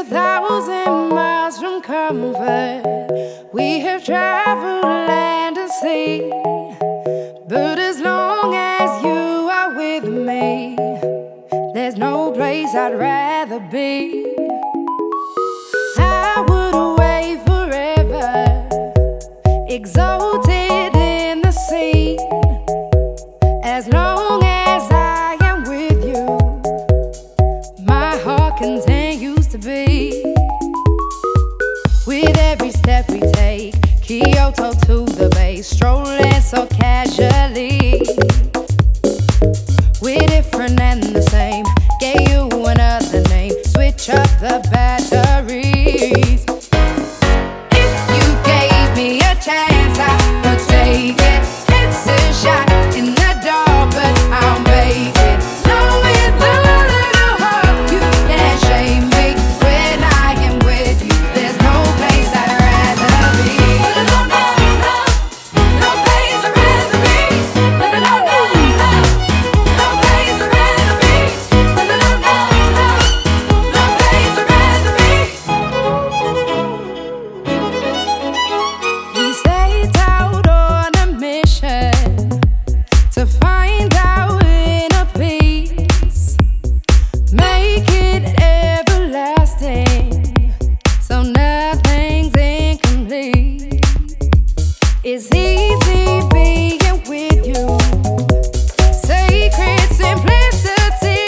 1,000 miles from comfort. We have traveled land and sea, but as long as you are with me, there's no place I'd rather be. I would away forever, exalted in the sea. As long as I am with you, my heart continues to beat. With every step we take, Kyoto to the bay, strolling so casually. We're different and the same, gave you another name, switch up the batteries. If you gave me a chance, I would take it. It's a shot in the dark, but I'll make it. Knowing the little hope, you can't shame me. When I am with you, there's no place I'd rather be. No, no, no, no place I'd rather be. No, no, no, no, no place I'd rather be. No, no, no, no, no place I'd rather be. We set out on a mission to find our inner peace, make it everlasting, so nothing's incomplete. It's easy being with you, sacred simplicity.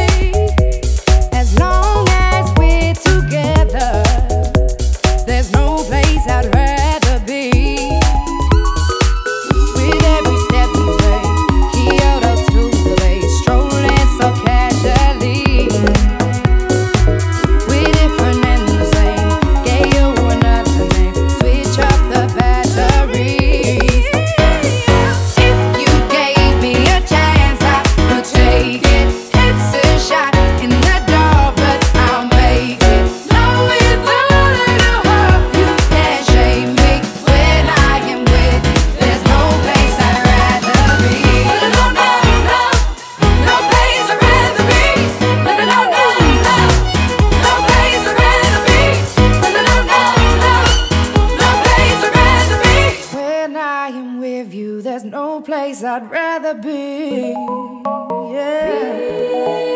As long as we're together, there's no place I'd rather be. With every step we take, Kyoto to the bay, strolling so casually. We're different and the same, gave you another name, switch up the batteries. If you gave me a chance, I would take it. It's a shot in the dark, but I'll make it. Knowing the little hope, you can't shame me. When I am with you, there's no place I'd rather be. No, no, no, no place I'd rather be. No, no, no, no, no place I'd rather be. No, no, no, no, no place I'd rather be. When I am with you, there's no place I'd rather be. Yeah.